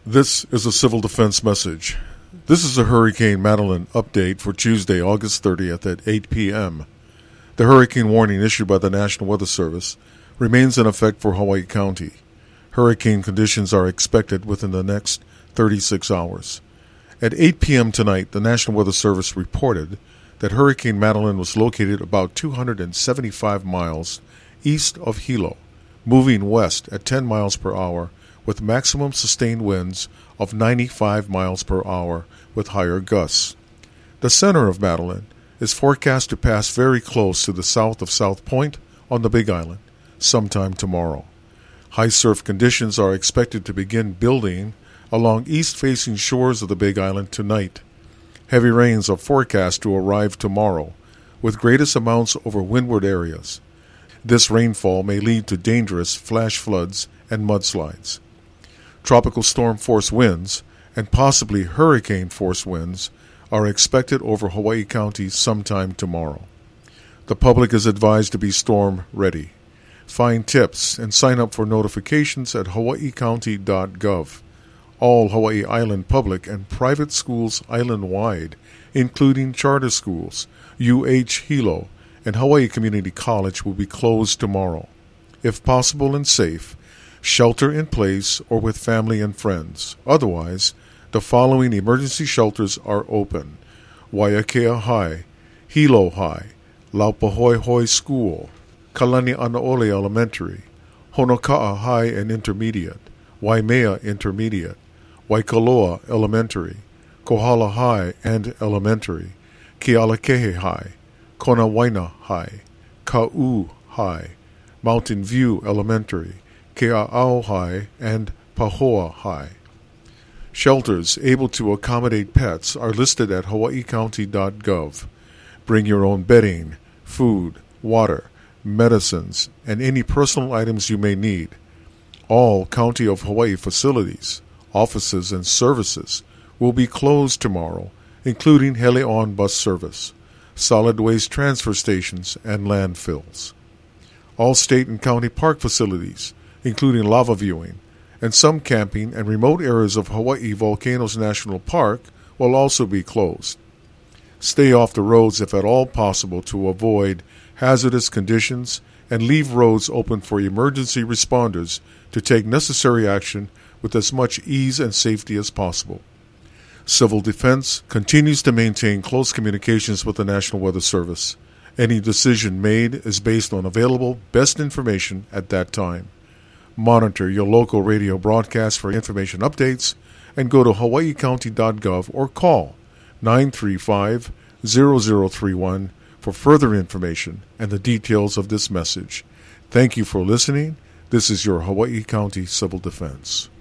This is a civil defense message. This is a Hurricane Madeline update for Tuesday, August 30th at 8 p.m. The hurricane warning issued by the National Weather Service remains in effect for Hawaii County. Hurricane conditions are expected within the next 36 hours. At 8 p.m. tonight, the National Weather Service reported that Hurricane Madeline was located about 275 miles east of Hilo, moving west at 10 miles per hour with maximum sustained winds of 95 miles per hour with higher gusts. The center of Madeline is forecast to pass very close to the south of South Point on the Big Island sometime tomorrow. High surf conditions are expected to begin building along east-facing shores of the Big Island tonight. Heavy rains are forecast to arrive tomorrow, with greatest amounts over windward areas. This rainfall may lead to dangerous flash floods and mudslides. Tropical storm-force winds and possibly hurricane-force winds are expected over Hawaii County sometime tomorrow. The public is advised to be storm ready. Find tips and sign up for notifications at hawaiicounty.gov. All Hawaii Island public and private schools island-wide, including charter schools, UH Hilo, and Hawaii Community College, will be closed tomorrow. If possible and safe, shelter in place or with family and friends. Otherwise, the following emergency shelters are open: Waiakea High, Hilo High, Laupahoehoe School, Kalani Anaole Elementary, Honoka'a High and Intermediate, Waimea Intermediate, Waikoloa Elementary, Kohala High and Elementary, Kealakehe High, Konawaina High, Ka'u High, Mountain View Elementary, Kea'au High, and Pahoa High. Shelters able to accommodate pets are listed at hawaiicounty.gov. Bring your own bedding, food, water, medicines, and any personal items you may need. All County of Hawaii facilities, offices, and services will be closed tomorrow, including Hele'on bus service, solid waste transfer stations, and landfills. All state and county park facilities, including lava viewing, and some camping and remote areas of Hawaii Volcanoes National Park will also be closed. Stay off the roads if at all possible to avoid hazardous conditions, and leave roads open for emergency responders to take necessary action with as much ease and safety as possible. Civil Defense continues to maintain close communications with the National Weather Service. Any decision made is based on available best information at that time. Monitor your local radio broadcast for information updates and go to hawaiicounty.gov or call 935-0031 for further information and the details of this message. Thank you for listening. This is your Hawaii County Civil Defense.